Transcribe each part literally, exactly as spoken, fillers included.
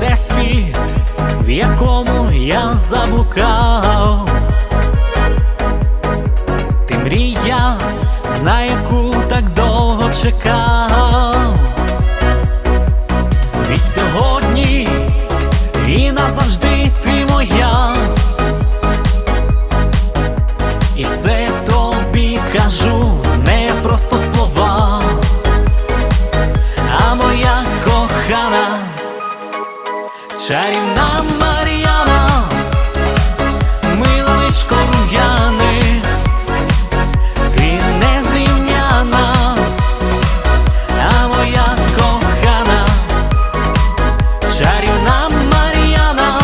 Це світ, в якому я заблукав. Ти мрія, на яку так довго чекав. Від сьогодні і назавжди ти моя. І це тобі кажу не просто слова, а моя кохана, чарівна Мар'яна, миличко рум'яне, ти незрівняна, а моя кохана, чарівна Мар'яна,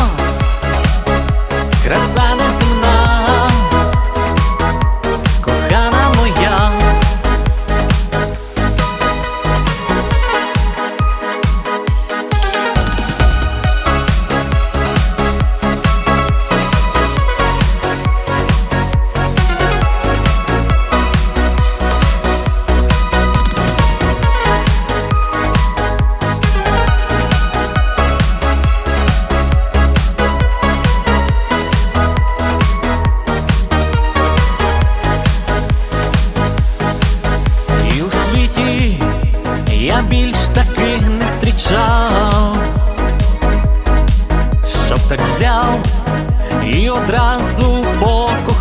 краса неземна, кохана моя. Я більш таких не зустрічав, щоб так взяв і одразу покохав.